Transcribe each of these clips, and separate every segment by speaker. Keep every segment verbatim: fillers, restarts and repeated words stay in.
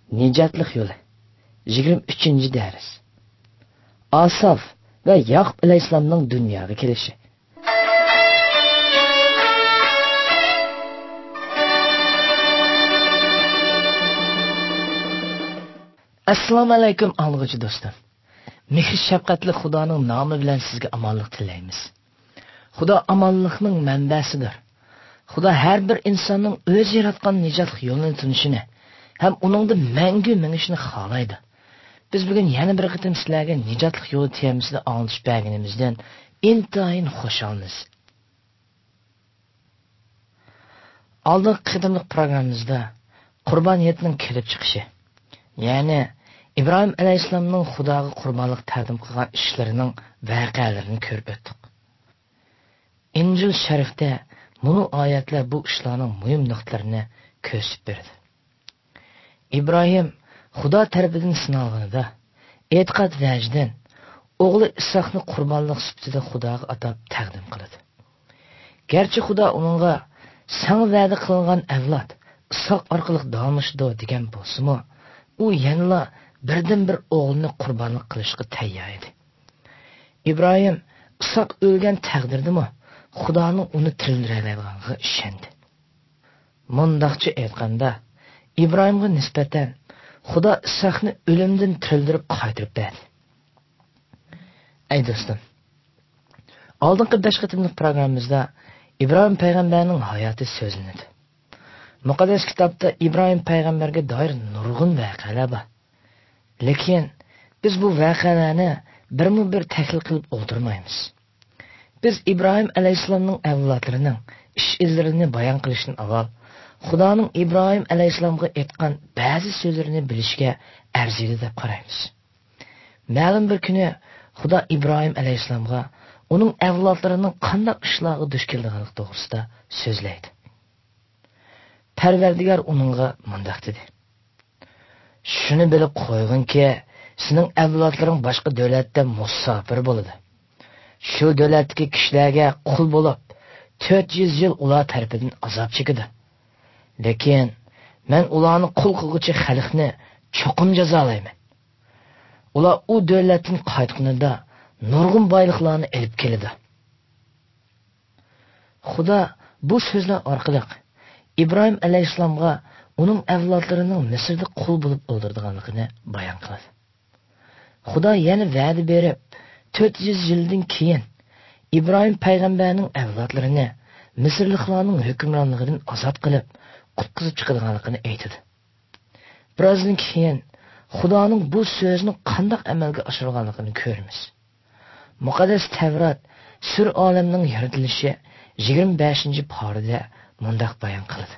Speaker 1: Nijatlik yo'li. yigirma uchinchi dars. Asaf va Yaqub alayhissalomning dunyoga kelishi. Assalomu alaykum anglag'uchi do'stlar. Mehr shafqatli Xudoning nomi bilan sizga omonlik tilaymiz. Xudo omonlikning manbasidir. Xudo har bir insonning o'z yaratgan nijotlik yo'lini tunishini ham uningda mangu minishni xohlaydi. Biz bugun yana bir qitim sizlarga nijotlik yo'li temasida anglatish berganimizdan intayin xursandmiz. Oldingi qitimlik programmamizda Qurbon hayitining kelib chiqishi, ya'ni İbrahim alayhissalomning Xudoga qurbonlik taqdim qilgan ishlarining voqealarini ko'rib o'tdik. Injil sharifda bu oyatlar bu ishlarning muhim nuqtalarini ko'rsatib berdi. İbrahim Xudo tarafidan sinalganida e'tiqod vajidan o'g'li Isoqni qurbonlik sifatida Xudoga atab taqdim qiladi. Garchi Xudo uningga "Sen va'da qilgan avlod Isoq orqali davomlashdi" degan bo'lsa-mu, u yanla birdan bir o'g'lini qurbonlik qilishga tayyor edi. İbrahim Isoq o'lgan taqdirdami, Xudoning uni tirildiradiganiga ishondi. Mundaqcha aytganda, İbrahimga nisbatan Xudo Isoqni o'limdan tirildirib qaytarib berdi. Ey do'stim, oldingi besh qitimlik programmamizda İbrahim payg'ambarning hayoti so'zlanadi. Muqaddas kitobda İbrahim payg'ambarga doir nurg'un voqealar bor. Lekin biz bu voqealarni birma-bir tahlil qilib o'tirmaymiz. Biz İbrahim alayhissalomning avlodlarining ish izlarini bayon qilishdan avval Xudoning İbrahim alayhissalomga aytgan ba'zi so'zlarini bilishga arziydi deb qaraymiz. Ma'lum bir kuni Xudo İbrahim alayhissalomga uning avlodlarining qanday ishlarga duch kelganligi to'g'risida so'zlaydi. Parvardigor uningga mundaq dedi: "Shuni bilib qo'yginki, sening avlodlaring boshqa davlatda musofir bo'ladi. Shu davlatdagi kishilarga qul bo'lib, to'rt yuz yil ular tarafidan azob chekadi. Lekin men ularni qul qilguchi xalqni cho'qim jazolayman. Ular u davlatdan qaytganida nurg'un boyliklarni olib keladi." Xudo bu so'zlar orqali İbrahim alayhissalomga uning avlodlarining Misrda qul bo'lib o'ldirganligini bayon qiladi. Xudo yana va'da berib, to'rt yuz yildan keyin İbrahim payg'ambarning avlodlarini Misrliklarning hukmronligidan ozod qilib, qutqizib chiqarganligini aytadi. Birozdan keyin Xudoning bu so'zni qanday amalga oshirganligini ko'ramiz. Muqaddas Tavrat sur olamning yaratilishi yigirma beshinchi parida mundaq bayon qiladi.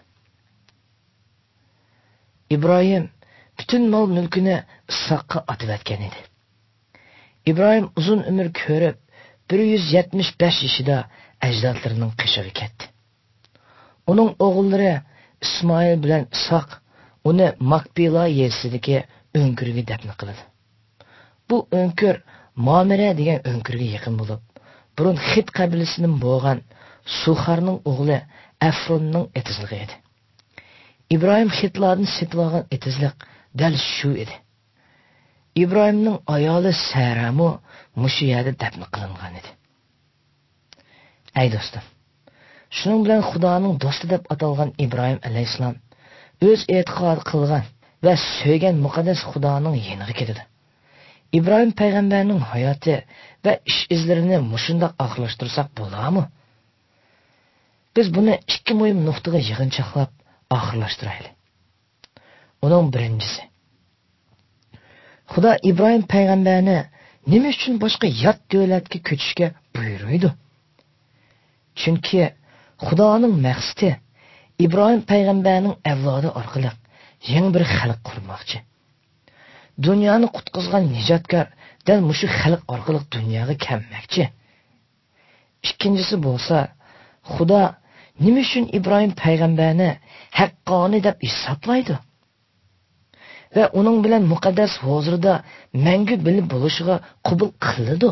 Speaker 1: İbrahim bütün mol mülkünü Isoqqa atıvetken edi. İbrahim uzun ömür ko'rib bir yuz yetmish besh yaşida ajdodlarining qishig'i ketdi. Uning o'g'illari İsmoil bilan Isoq uni Makpela yersidagi o'nkirga dafn qiladi. Bu o'nkir Mamire degan o'nkirga yaqin bo'lib, burun Xit qabilasining bo'lgan Suharning o'g'li Afronning etizligi edi. İbrahim Xitlardan setib olgan etizlik dal shu edi. İbrahimning ayoli Saramu mushu yerda dafn qilingan edi. Ey do'stim, shuning bilan Xudoning do'sti deb atalgan İbrahim alayhissalom o'z e'tiqod qilgan va so'ygan muqaddas Xudoning yeniga ketadi. İbrahim payg'ambarning hayoti va ish izlarini mushundoq oxirlashtirsak bo'ladimi? Biz buni ikki muhim nuqtaga yig'inchoqlab oxirlashtiraylik. Uning birinchisi, Xudo İbrahim payg'ambarni nima uchun boshqa yot davlatga ko'chishga buyurdi? Chunki Xudoning maqsadi İbrahim payg'ambarning avlodi orqali yangi bir xalq qurmoqchi. Dunyoni qutqizgan nijotkor dal mushu xalq orqali dunyoga kelmoqchi. Ikkinchisi bo'lsa, Xudo nima uchun İbrahim payg'ambarni haqqoniy deb hisoblaydi va uning bilan muqaddas huzurda mangu bilib bo'lishiga qabul qiladi?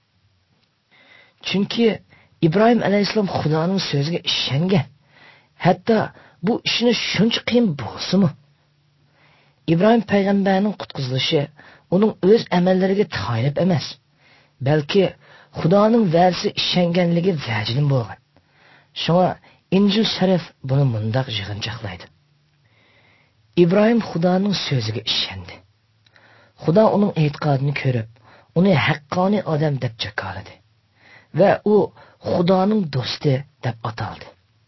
Speaker 1: Chunki İbrahim alayhissalom Xudoning so'ziga ishongan. Hatto bu ishni shuncha qiyin bo'lsa-mu, İbrahim payg'ambarning qutqizilishi uning o'z amallariga tayinib emas, balki Xudoning va'dasi ishonganligi vajilin bo'lgan. Shunga Injil Sharif buni mundaq yig'inchoqlaydi. İbrahim Xudoning so'ziga ishondi. Xudo uning e'tiqodini ko'rib, uni haqqoniy odam deb jakoladi va u Xudoning do'sti deb ataldi.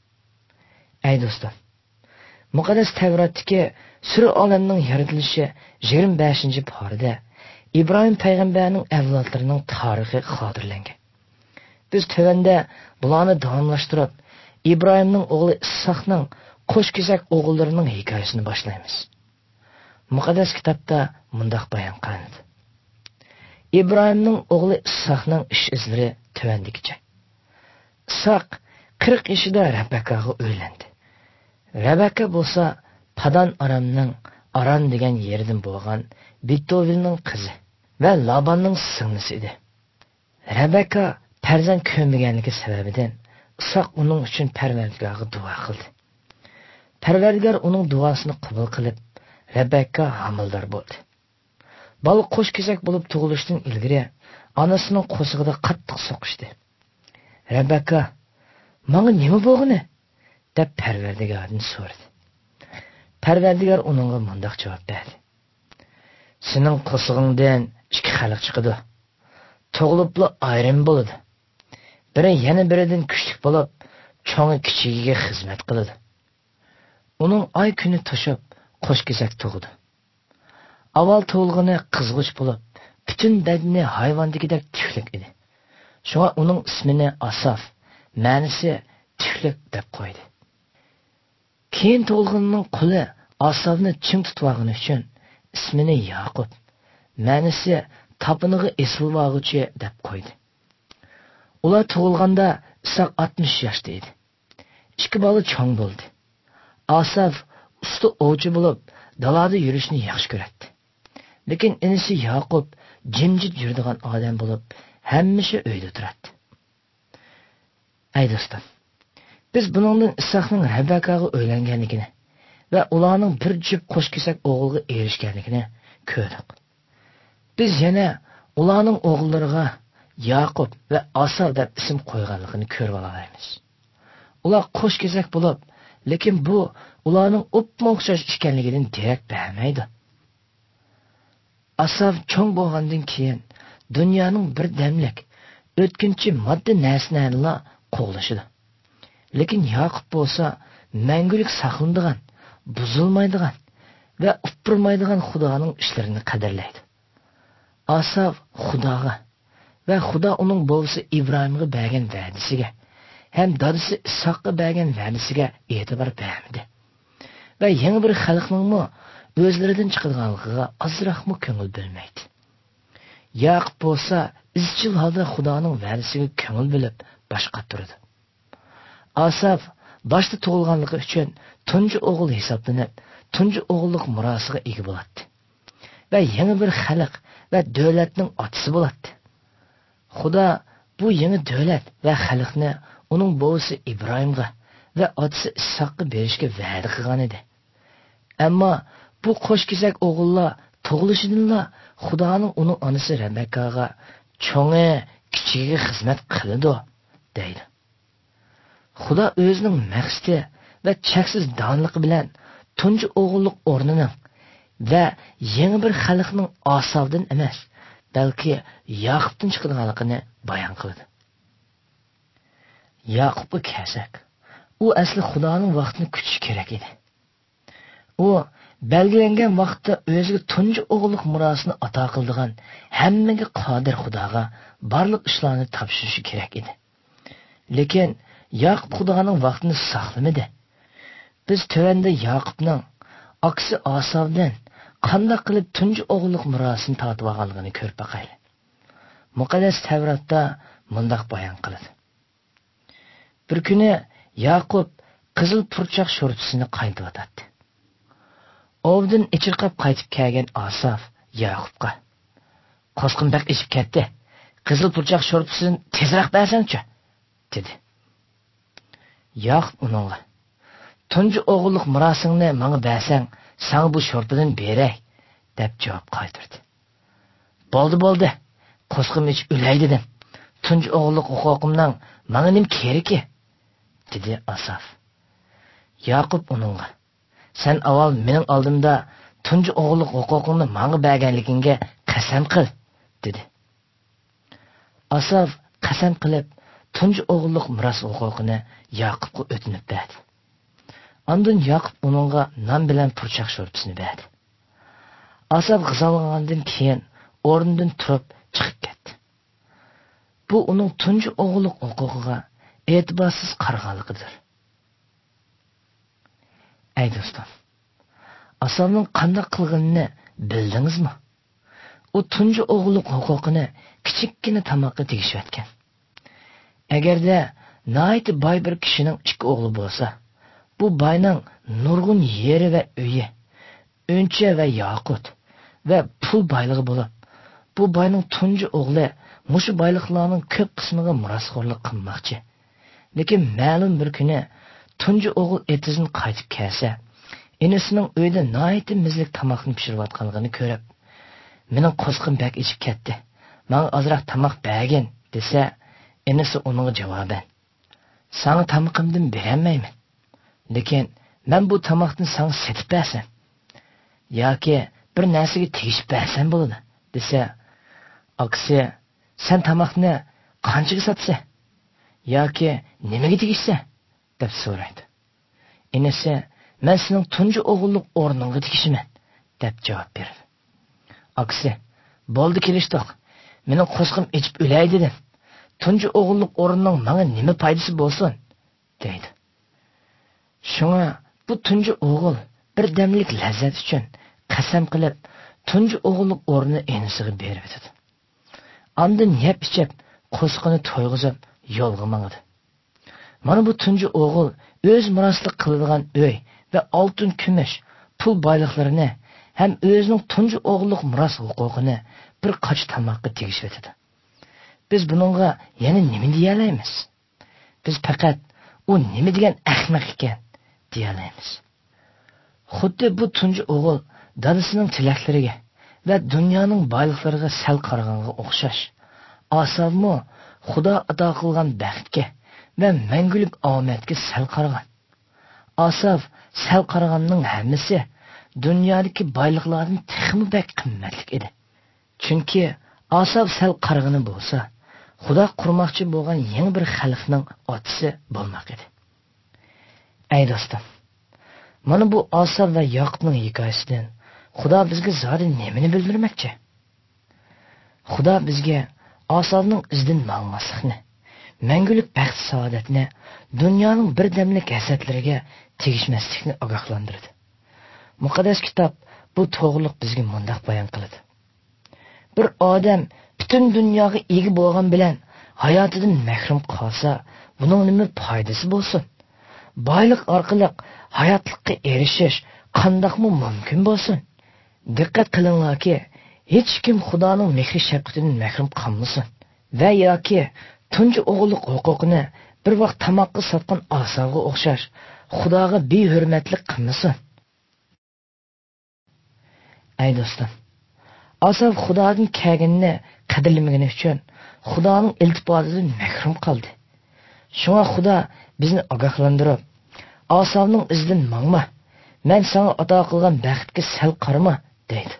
Speaker 1: Ey do'stlar, muqaddas Tavratdagi sir olamning yaratilishi yigirma beshinchi parida İbrahim payg'ambarning avlodlarining tarixi xotirlangan. Biz tövanda bularni davomlashtirib, İbrahimning o'g'li Issoqning qo'shkezak o'g'illarining hikoyasini boshlaymiz. Muqaddas kitobda mundaq bayon qilinadi. İbrahimning o'g'li Issoqning ish izlari tövandikicha. Issoq qirq yoshida Rabbakaga uylandi. Rabbaka bo'lsa Padan Aramning Aran degan yerdan bo'lgan Bitovilning qizi va Labanning singlisi edi. Rabbaka farzand ko'rmaganligi sababidan Issoq uning uchun Parvardigorga duo qildi. Parvardigor uning duosini qabul qilib, Rabbaka homildor bo'ldi. Bola qo'shkezak bo'lib tug'ilishdan ilgari onasining qo'sig'ida qattiq so'qishdi. Rabbaka, "Menga nima bo'lgani?" deb Parvardigordan so'radi. Parvardigor uningga mundaq javob berdi: "Sening qo'sig'ingdan ikki xalq chiqadi. Tug'ilibla ayrim bo'ladi. Biri yana biridan kuchli bo'lib, cho'ngi kichigiga xizmat qiladi." Uning oy kuni to'shib, qo'shkezak tug'di. Avval tug'ilgani qizg'uch bo'lib, butun badani hayvondagidek tuklik edi. Shunga uning ismini Asaf, ma'nosi tuklik deb qo'ydi. Keyin tug'ilganining quli Asafni ching tutwag'ini uchun ismini Yaqub, ma'nosi topinig'i esilvag'uchi deb qo'ydi. Ular tug'ilganda Isoq oltmish yoshda edi. Ikki bola cho'ng bo'ldi. Asaf usta ovchi bo'lib, dalada yurishni yaxshi ko'radi. Lekin inisi Yaqub jimjit yuradigan odam bo'lib, hamisha uyda turadi. Ey do'stlar, biz buningdan Isoqning Rabbakaga uylanganligini va ularning bir juft qo'shkesak o'g'ilga erishganligini ko'rdik. Biz yana ularning o'g'illariga Yaqub va Asaf deb ism qo'yganligini ko'rib olamiz. Ular qo'shkezak bo'lib, lekin bu ularning o'pma o'xshash ekanligidan darak bermaydi. Asaf cho'ng bo'lgandan keyin dunyoning bir damlik o'tkinchi moddiy narsalarni qo'llashidi. Lekin Yaqub bo'lsa mangulik saqlanadigan, buzilmaydigan va upurmaydigan Xudoning ishlarini qadrlaydi. Asaf Xudoga va Xudo uning bovisi Ibrohimga bergan va'dasiga hem dadisi Issoqqa bergan va'dasiga e'tibor bermadi. Va yangi bir xalqningmi o'zlaridan chiqadiganligiga ozroqmi ko'ngil bo'lmaydi. Yaqub bo'lsa izchil holda Xudoning va'dasiga ko'ngil bilib boshqa turdi. Asaf boshda tug'ilganligi uchun tunji o'g'il hisoblanib, tunji o'g'illik murosiga ega bo'ladi. Va yangi bir xalq va davlatning otasi bo'ladi. Xudo bu yangi davlat va xalqni uning bovisi Ibrohimga va otasi Issoqqa berishga va'da qilgan edi. Ammo bu qo'shkezak o'g'illar tug'ilishidanla Xudoning uning onasi Rabbakaga cho'ngi kichigiga xizmat qiladi deydi. Xudo o'zining maqsadi va cheksiz donligi bilan tunji o'g'illik o'rnining va yangi bir xalqning Asafdan emas, balki Yaqubdan chiqadiganligini bayon qildi. Yaqubga kelsak, u asli Xudoning vaqtini kutish kerak edi. U belgilangan vaqtda o'ziga tunji o'g'illik murosini ato qildigan hammaga qodir Xudoga barliq ishlarni topshirishi kerak edi. Lekin Yaqub Xudoning vaqtini saqlamadi. Biz tövanda Yaqubning aksi Asafdan qanday qilib tunji o'g'illik murosini tortib olganligini ko'rib baqaylik. Muqaddas Tavratda mundaq bayon qiladi. Bir kuni Yaqub qizil purchoq sho'rpasini qaynatyotdi. Ovdan ichirqab qaytib kelgan Asaf Yaqubga: "Qo'sqin baq ishib ketdi. Qizil purchoq sho'rpasini tezroq bersang-chi?" dedi. Yaqub uningga: "Tunji o'g'illik murosingni menga bersang, Sana bu şorpadan beray, deb javob qaytardi. Bo'ldi, bo'ldi. Qo'sqim ich o'lay dedim. Tunji o'g'illik huquqimdan menga nim keraki? dedi Asaf. Yaqub uningga: "Sen avval mening oldimda tunji o'g'illik huquqingni menga berganligingga qasam qil", dedi. Asaf qasam qilib tunji o'g'illik miros huquqini Yaqubga o'tinib berdi. Ondan Yaqub uningga non bilan purchoq sho'rpasini berdi. Asaf g'azablangandan keyin o'rnidan turib chiqib ketdi. Bu uning tunji o'g'illik huquqiga e'tiborsiz qaraganligidir. Ey do'stlar, Asafning qanday qilganini bildingizmi? U tunji o'g'illik huquqini kichikkina tamoqqa tegishayotgan. Agarda nihoyat boy bir kishining ikki o'g'li bo'lsa, bu boyning nurg'un yeri va uyi, o'ncha va yaqut va pul boyligi bo'lib, bu boyning tunji o'g'li mushu boyliqlarning ko'p qismiga mirosxo'rlik qilmoqchi. Lekin ma'lum bir kuni tunji o'g'il etizini qaytib kelsa, enasining uyda nihoyat mizlik tomoqni pishirayotganligini ko'rib, "Mening qo'sqim bak ichib ketdi. Menga ozroq tomoq bergin", desa, enasi uningga javoban: "Sana tomoqimdan berolmayman. Lekin men bu tomoqni sana setib bersam yoki bir narsaga tegishib bersam bo'ladi", desa, aksi "Sen tomoqni qanchaga sotsa yoki nimaga tegishsa?" deb so'raydi. Enasi: "Men sening tunji o'g'illik o'rningga tegishiman", deb javob berdi. Aksi: "Bo'ldi, kelishdik. Mening qo'sqim ichib o'lay dedim. Tunji o'g'illik o'rnining menga nima foydasi bo'lsin?" deydi. Shunga bu tunji o'g'il bir damlik lazzat uchun qasam qilib tunji o'g'illik o'rnini enasiga berib etdi. Ondan yeb ichib qo'sqini to'yg'izib yo'lga mangdi. Mana bu tunji o'g'il o'z miroslik qiladigan uy va oltin, kumush, pul boyliqlarini ham o'zining tunji o'g'illik miros huquqini bir qoch tomoqqa tegishib etdi. Biz buningga yana nima deya olamiz? Biz faqat u nima degan ahmoq ekan deya olamiz. Xuddi bu tunji o'g'il dadasining tilaklariga va dunyoning boyliqlariga sal qaraganga o'xshash. Asafmo Xudo ato qilgan baxtga va mangulik omadga sal qaragan. Asaf sal qaraganning hammasi dunyodagi boyliqlardan texmi bak qimmatli edi. Chunki Asaf sal qaragani bo'lsa, Xudo qurmoqchi bo'lgan yangi bir xalqning otisi bo'lmoq edi. Ey do'stim, mana bu Asaf va Yaqubning hikoyasidan Xudo bizga zodi nimani bildirmoqchi? Xudo bizga Asafning izidan mangmaslikni, mangulik baxt saodatni, dunyoning birdamlik hasatlariga tegishmaslikni ogohlantirdi. Muqaddas kitob bu to'g'riliq bizga mundaq bayon qiladi. Bir odam butun dunyoga ega bo'lgan bilan hayotidan mahrum qolsa, buning nima foydasi bo'lsin? Boylik orqali hayotlikka erishish qandoqmi mumkin bo'lsin? Diqqat qilinglarki, hech kim Xudoning mehri shafqatidan mahrum qolmasin va yoki tunji o'g'illik huquqini bir vaqt tamoqqa sotgan Asafga o'xshash Xudoga behurmatlik qilmasin. Ey do'stim, Asaf Xudoning kelganini qadrlamagani uchun Xudoning iltifotidan mahrum qoldi. Shunga Xudo bizni ogohlantirib, Asafning izidan mangma, men sana ato qilgan baxtga sal qarama deydi.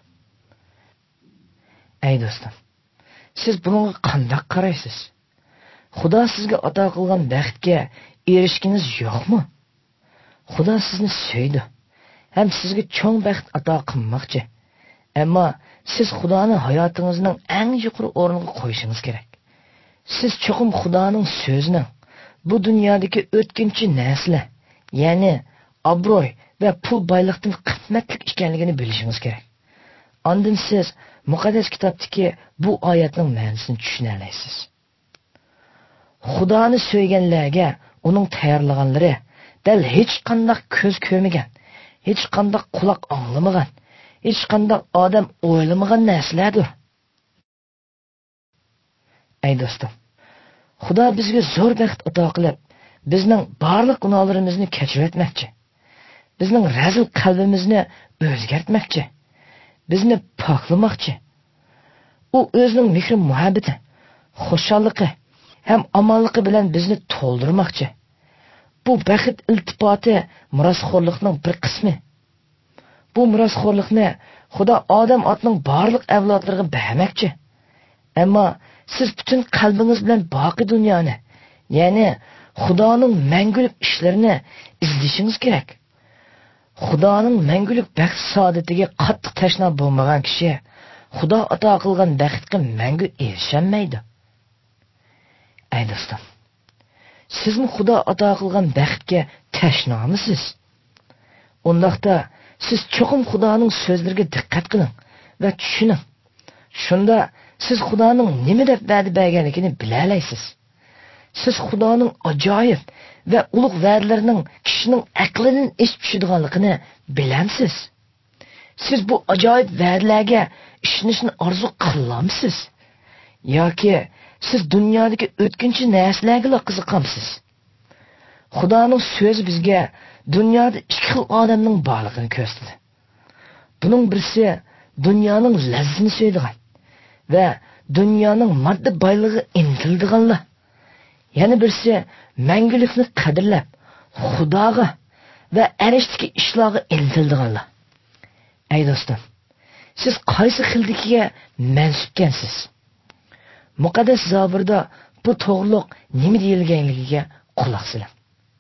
Speaker 1: Ey do'stim, siz bunga qanday qaraysiz? Xudo sizga ato qilgan baxtga erishginiz yo'qmi? Xudo sizni sevdi ham sizga cho'ng baxt ato qilmoqchi. Ammo siz Xudoni hayotingizning eng yuqori o'rniga qo'yishingiz kerak. Siz cho'qim Xudoning so'zining bu dunyodagi o'tkinchi narsalar, ya'ni obro'y va pul boylikdan qimmatli ekanligini bilishingiz kerak. Ondan siz muqaddas kitobdagi bu oyatning ma'nosini tushuna olasiz. Xudoni so'yganlarga uning tayyorlaganlari dal hech qanday ko'z ko'rmagan, hech qanday quloq anglamagan, hech qanday odam o'ylamagan narsalardir. Ey do'stim, Xudo bizga zo'r baxt ato qilib, bizning barliq gunohlarimizni kechirib o'tmoqchi. bizning razil qalbimizni o'zgartmoqchi, bizni poklamoqchi. U o'zining mehr muhabbati, xushalliqi ham omonligi bilan bizni to'ldirmoqchi. Bu baxt iltifoti mirosxo'rlikning bir qismi. Bu mirosxo'rlikni Xudo odam otning barliq avlodlariga bermoqchi. Ammo siz butun qalbingiz bilan boqiy dunyoni, ya'ni Xudoning mangulik ishlarini izlashingiz kerak. Xudoning mangulik baxt saodatiga qattiq tashna bo'lmagan kishi Xudo ato qilgan baxtga mangu erisholmaydi. Ey do'stim, sizmi Xudo ato qilgan baxtga tashnomisiz? Undaqda siz cho'qim Xudoning so'zlariga diqqat qiling va tushuning. Shunda siz Xudoning nima deb va'da berganligini bilalaysiz. Siz Xudoning ajoyib va ulug' va'dalarining kishining aqlidan eshib tushadiganligini bilamsiz. Siz bu ajoyib va'dalarga ishonishni orzu qilamsiz? Yoki siz dunyodagi o'tkinchi narsalarga qiziqamsiz? Xudoning so'zi bizga dunyoda ikki xil odamning borligini ko'rsatdi. Buning birisi dunyoning lazzatini sevadigan va dunyoning moddiy boyligiga intiladiganlar. Yana birisi mangulikni qadrlab, Xudoga va arishdagi ishlarga intiladiganlar. Ey do'stim, siz qaysi xildikiga mansubkansiz? Muqaddas Zaburda bu to'g'riliq nima deyilganligiga quloq soling.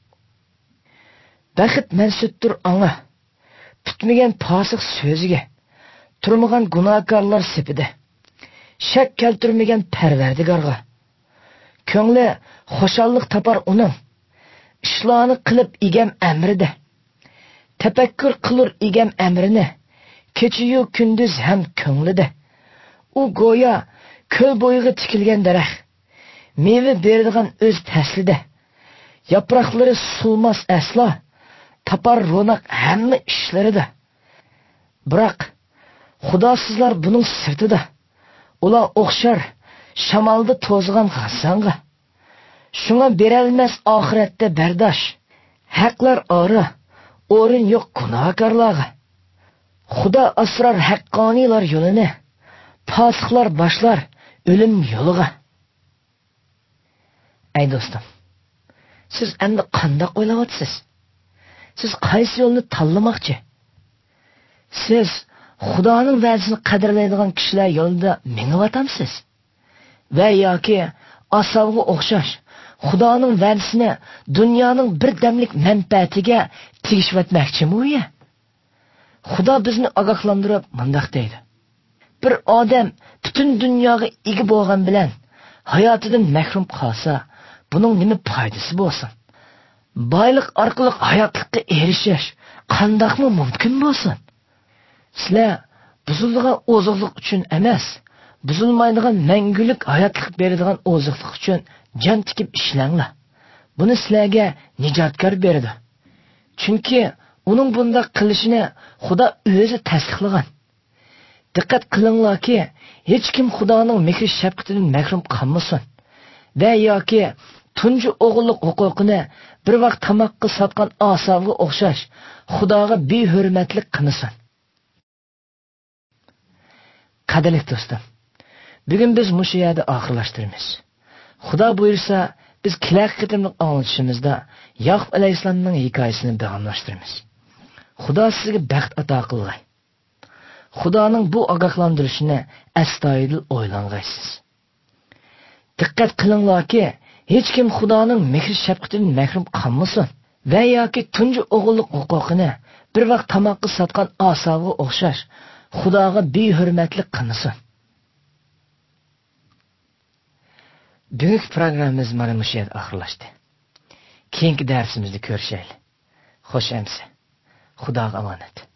Speaker 1: Baxt mansubdir anga, bitmagan posiq so'ziga, turmagan gunohkorlar sepida, shak keltirmagan Parvardigorga. Ko'ngli xushallik topar uning, ishlarni qilib egam amrida. Tafakkur qilur egam amrini, kecha-yu kunduz ham ko'nglida. U go'yo ko'l bo'yiga tikilgan daraxt, meva beradigan o'z faslida. Yaproqlari sulmas aslo, topar ro'naq hamma ishlarida. Biroq Xudo sizlar buning sirtida. Ular o'xshar shamolda to'zg'an g'assonga. Shunga beralmas oxiratda bardosh. Haqlar ora, o'rin yo'q gunohkorlarga. Xudo asrar haqqoniylar yo'lini, fosiqlar boshlar o'lim yo'liga. Ey do'stim, siz endi qanday o'ylayapsiz? Siz qaysi yo'lni tanlamoqchi? Siz Xudoning va'dasini qadrlaydigan kishilar yo'lida mengayotamiz? Va yoki asavga o'xshash Xudoning va'dasini dunyoning bir damlik manfaatiga tegishvatmoqchimi? Xudo bizni ogohlantirib mundaq deydi: bir odam butun dunyoga ega bo'lgan bilan hayotidan mahrum qolsa, buning nima foydasi bo'lsin? Boylik orqali hayotlikka erishish qandoqmi mumkin bo'lsin? Sizlar buzilgan oziqlik uchun emas, buzilmaydigan mangulik hayotlik beradigan oziqlik uchun jon tikib ishlanglar. Buni sizlarga nijotkor beradi. Chunki uning bunday qilishini Xudo o'zi tasdiqlagan. Diqqat qilinglarki, hech kim Xudoning mehr shafqatidan mahrum qolmasin. Va yoki tunji o'g'illik huquqini bir vaqt tamoqqa sotgan asavga o'xshash Xudoga behurmatlik qilmasin. Qadrli do'stim, bugun biz mushu yerda oxirlashtiramiz. Xudo buyursa, biz kelar qitimliq anglitishimizda Yaqub alayhissalomning hikoyasini davomlashtiramiz. Xudo sizga baxt ato qilgay. Xudoning bu ogohlantirishini astoydil o'ylangaysiz. Diqqat qilinglarki, hech kim Xudoning mehr shafqatidan mahrum qolmasin va yoki tunji o'g'illik huquqini bir vaqt tamoqqa sotgan asavga o'xshash Xudoga behurmatlik qilmasin. Bugungi programmamiz mana shu yerda oxirlashdi. Keyingi darsimizda ko'rishaylik. Xo'sh amsa. Xudoga omonat.